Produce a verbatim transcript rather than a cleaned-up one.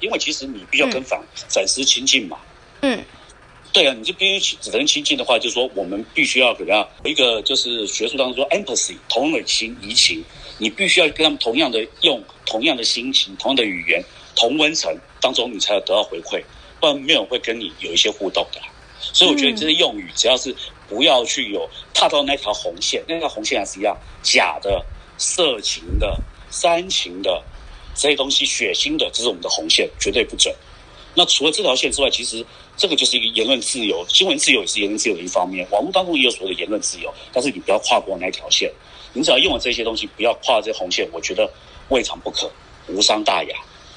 因为其实你必须要跟反、嗯、粉丝亲近嘛。 嗯， 对啊，你就必须只能亲近的话，就是说我们必须要怎么样？有一个就是学术当中说 empathy 同理心移情，你必须要跟他们同样的用同样的心情、同样的语言、同温层当中，你才有得到回馈，不然没有人会跟你有一些互动的。所以我觉得这些用语只要是不要去有踏到那条红线，那条红线还是一样假的、色情的、煽情的这些东西、血腥的，这是我们的红线，绝对不准。那除了这条线之外，其实这个就是一个言论自由，新闻自由也是言论自由的一方面，网络当中也有所谓的言论自由，但是你不要跨过那条线，你只要用了这些东西，不要跨这些红线，我觉得未尝不可，无伤大雅。